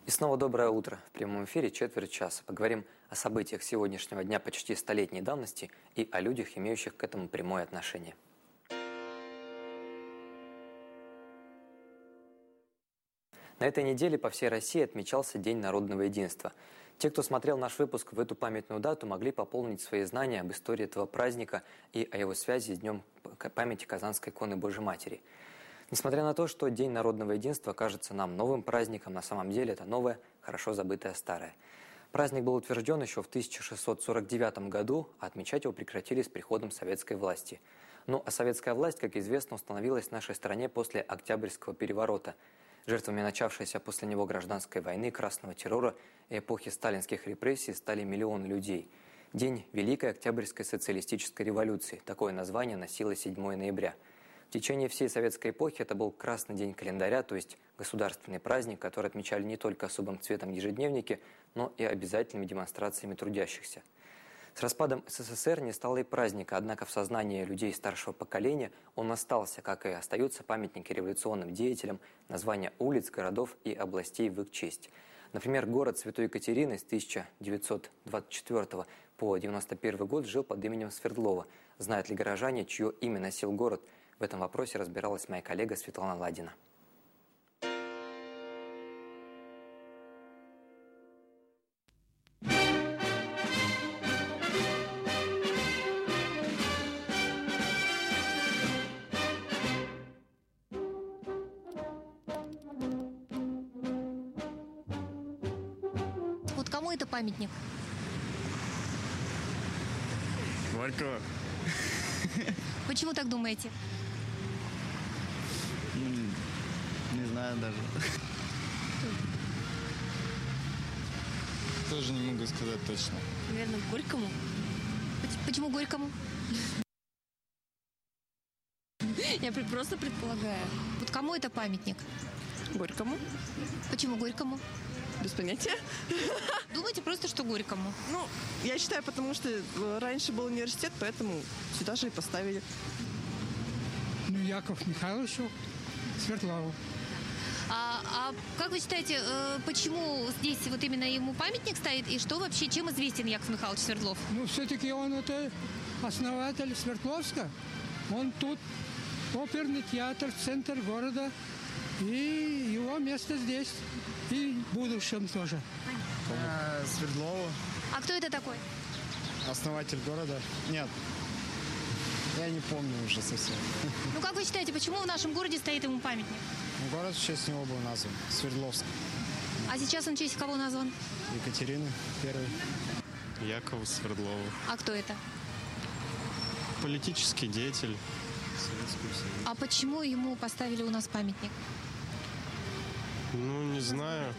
И снова доброе утро. В прямом эфире четверть часа. Поговорим о событиях сегодняшнего дня почти столетней давности и о людях, имеющих к этому прямое отношение. На этой неделе по всей России отмечался День народного единства. Те, кто смотрел наш выпуск в эту памятную дату, могли пополнить свои знания об истории этого праздника и о его связи с Днем памяти Казанской иконы Божьей Матери. Несмотря на то, что День народного единства кажется нам новым праздником, на самом деле это новое, хорошо забытое старое. Праздник был утвержден еще в 1649 году, а отмечать его прекратили с приходом советской власти. Ну а советская власть, как известно, установилась в нашей стране после Октябрьского переворота. Жертвами начавшейся после него гражданской войны, красного террора и эпохи сталинских репрессий стали миллионы людей. День Великой Октябрьской социалистической революции. Такое название носило 7 ноября. В течение всей советской эпохи это был красный день календаря, то есть государственный праздник, который отмечали не только особым цветом ежедневники, но и обязательными демонстрациями трудящихся. С распадом СССР не стало и праздника, однако в сознании людей старшего поколения он остался, как и остаются памятники революционным деятелям, названия улиц, городов и областей в их честь. Например, город Святой Екатерины с 1924 по 1991 год жил под именем Свердлова. Знают ли горожане, чье имя носил город? В этом вопросе разбиралась моя коллега Светлана Ладина. Вот кому это памятник? Горького. Почему так думаете? Не знаю даже. Тоже не могу сказать точно. Наверное, Горькому. Почему Горькому? Я просто предполагаю. Вот кому это памятник? Горькому? Почему Горькому? Без понятия. Думаете просто, что Горькому? Ну, я считаю, потому что раньше был университет, поэтому сюда же и поставили. Ну, Яков Михайловичу Свердлову. А как вы считаете, почему здесь вот именно ему памятник стоит? И что вообще, чем известен Яков Михайлович Свердлов? Ну, все-таки он это основатель Свердловска. Он тут оперный театр, центр города. И его место здесь. И в будущем тоже. Свердлову. А кто это такой? Основатель города. Нет. Я не помню уже совсем. Ну, как вы считаете, почему в нашем городе стоит ему памятник? Город в честь него был назван. Свердловск. А сейчас он в честь кого назван? Екатерины первой. Якову Свердлову. А кто это? Политический деятель Советского Союза. А почему ему поставили у нас памятник? Ну, не знаю.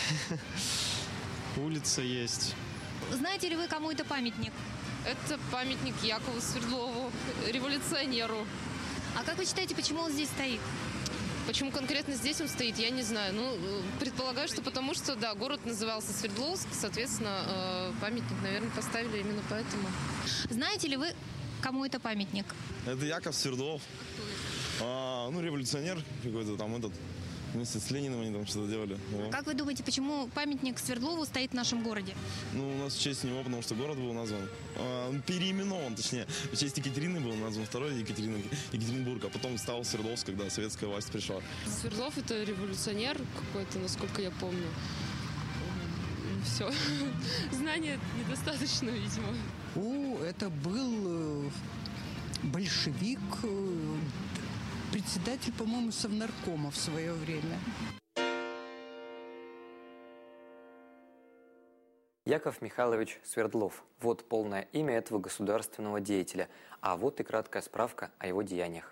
Улица есть. Знаете ли вы, кому это памятник? Это памятник Якову Свердлову, революционеру. А как вы считаете, почему он здесь стоит? Почему конкретно здесь он стоит, я не знаю. Ну, предполагаю, что потому что, да, город назывался Свердловск, соответственно, памятник, наверное, поставили именно поэтому. Знаете ли вы, кому это памятник? Это Яков Свердлов. Ну, революционер какой-то там этот. Вместе с Лениным они там что-то делали. Как вы думаете, почему памятник Свердлову стоит в нашем городе? Ну, у нас в честь него, потому что город был назван. Переименован, точнее. В честь Екатерины был назван второй Екатеринбург, а потом стал Свердловск, когда советская власть пришла. Свердлов — это революционер какой-то, насколько я помню. Все. Знания недостаточно, видимо. Это был большевик, председатель, по-моему, Совнаркома в свое время. Яков Михайлович Свердлов. Вот полное имя этого государственного деятеля. А вот и краткая справка о его деяниях.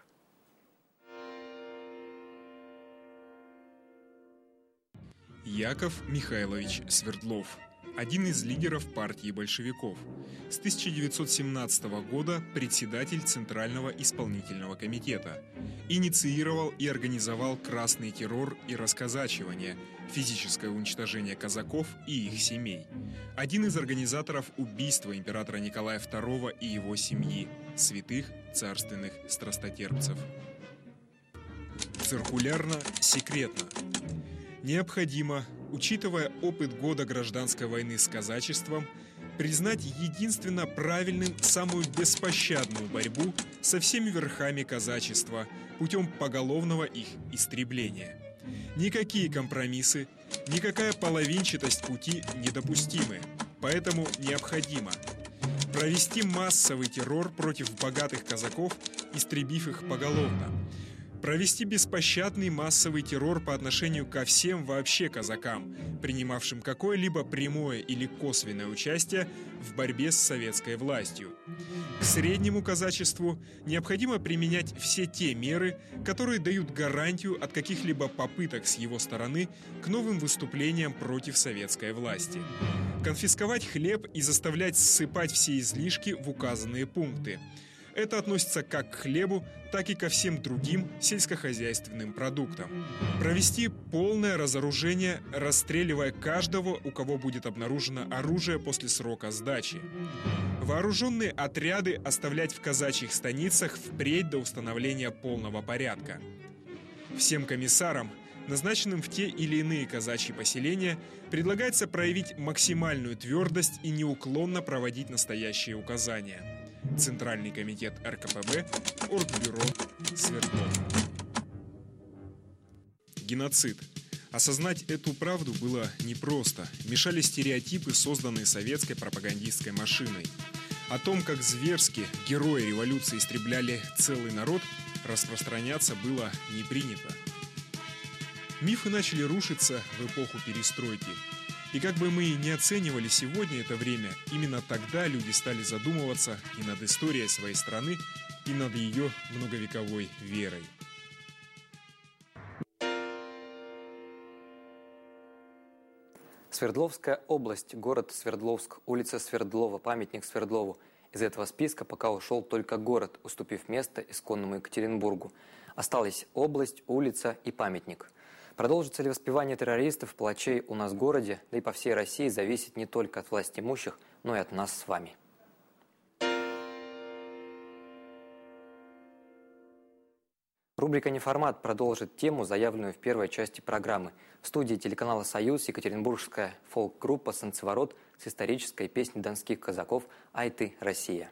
Яков Михайлович Свердлов. Один из лидеров партии большевиков. С 1917 года председатель Центрального исполнительного комитета. Инициировал и организовал красный террор и расказачивание, физическое уничтожение казаков и их семей. Один из организаторов убийства императора Николая II и его семьи, святых царственных страстотерпцев. Циркулярно, секретно. Необходимо учитывая опыт года гражданской войны с казачеством, признать единственно правильным самую беспощадную борьбу со всеми верхами казачества путем поголовного их истребления. Никакие компромиссы, никакая половинчатость пути недопустимы, поэтому необходимо провести массовый террор против богатых казаков, истребив их поголовно. Провести беспощадный массовый террор по отношению ко всем вообще казакам, принимавшим какое-либо прямое или косвенное участие в борьбе с советской властью. К среднему казачеству необходимо применять все те меры, которые дают гарантию от каких-либо попыток с его стороны к новым выступлениям против советской власти. Конфисковать хлеб и заставлять ссыпать все излишки в указанные пункты. Это относится как к хлебу, так и ко всем другим сельскохозяйственным продуктам. Провести полное разоружение, расстреливая каждого, у кого будет обнаружено оружие после срока сдачи. Вооруженные отряды оставлять в казачьих станицах впредь до установления полного порядка. Всем комиссарам, назначенным в те или иные казачьи поселения, предлагается проявить максимальную твердость и неуклонно проводить настоящие указания. Центральный комитет РКПБ, Оргбюро, Свердлов. Геноцид. Осознать эту правду было непросто. Мешали стереотипы, созданные советской пропагандистской машиной. О том, как зверски герои революции истребляли целый народ, распространяться было не принято. Мифы начали рушиться в эпоху перестройки. И как бы мы ни оценивали сегодня это время, именно тогда люди стали задумываться и над историей своей страны, и над ее многовековой верой. Свердловская область, город Свердловск, улица Свердлова, памятник Свердлову. Из этого списка пока ушел только город, уступив место исконному Екатеринбургу. Осталась область, улица и памятник. Продолжится ли воспевание террористов, палачей у нас в городе, да и по всей России, зависит не только от власть имущих, но и от нас с вами. Рубрика «Неформат» продолжит тему, заявленную в первой части программы. В студии телеканала «Союз» екатеринбургская фолк-группа «Санцеворот» с исторической песней донских казаков «Ай ты, Россия».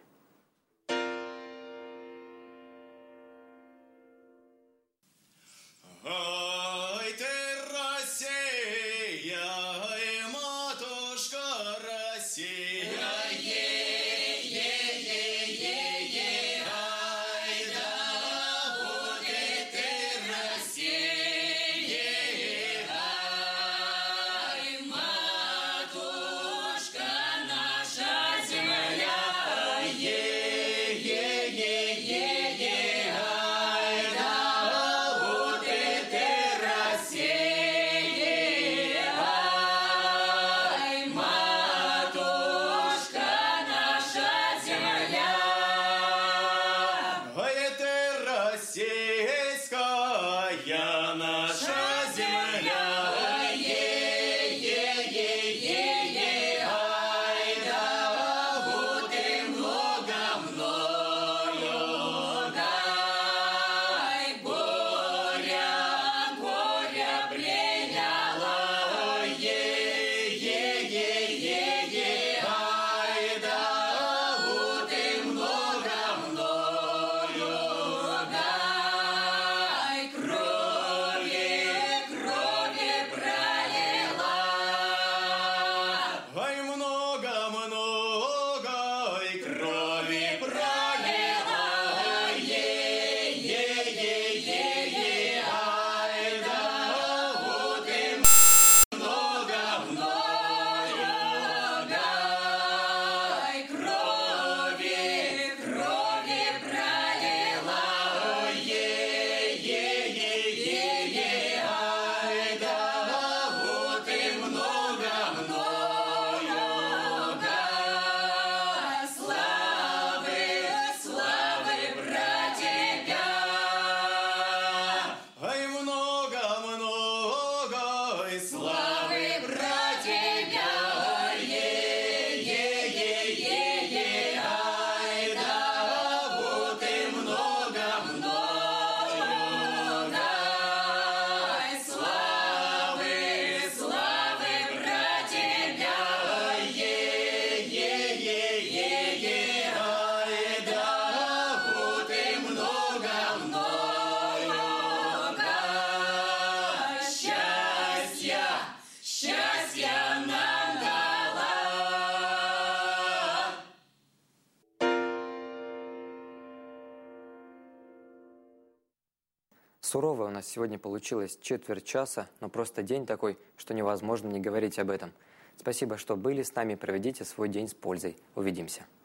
Суровая у нас сегодня получилась четверть часа, но просто день такой, что невозможно не говорить об этом. Спасибо, что были с нами. Проведите свой день с пользой. Увидимся.